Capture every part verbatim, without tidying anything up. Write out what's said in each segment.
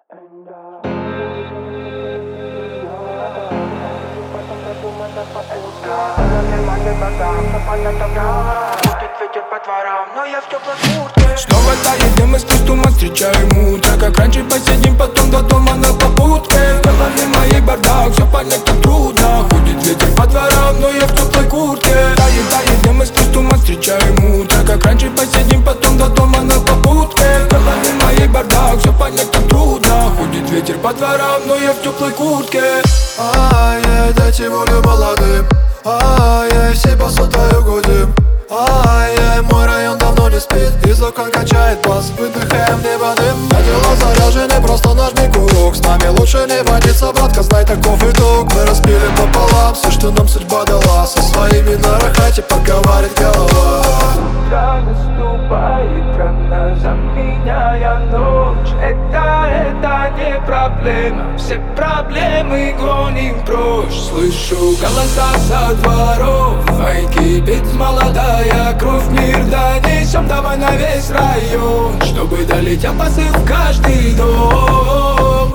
Снова доедем из костюма, встречаем утро. Как раньше посидим, потом до дома на попутке. В голове моей бардак, все понять так трудно. Ходит ветер по дворам, но я в теплой куртке. Доедем из костюма, встречаем утро. Как раньше посидим, потом до дома на попутке. В голове моей бардак, все понять так трудно. Ходит ветер по дворам, но я в теплой куртке. Ай-яй, дайте волю молодым. Ай-яй, все по сотаю угодим. Ай-яй, мой район давно не спит. Из окон качает бас, выдыхаем небо дым. На дела заряжены, просто нажми курок. С нами лучше не водиться, братка, знай таков итог. Мы распили пополам все, что нам судьба дала. Со своими на рахате поговорит голова. Утро наступает рано, заменяя ночь. Это, это не проблема, все проблемы гоним прочь. Слышу голоса со дворов, ай, кипит молодая кровь. Мир донесем, давай на весь район, чтобы долетел посыл в каждый дом.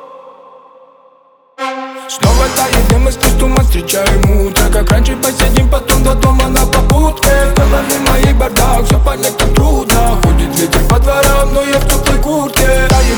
Снова доедем из костюма, встречаем утро. Как раньше посидим, потом до дома на попутке. В голове моей бардак, все понять так трудно. Ходит ветер по дворам, но я в теплой куртке.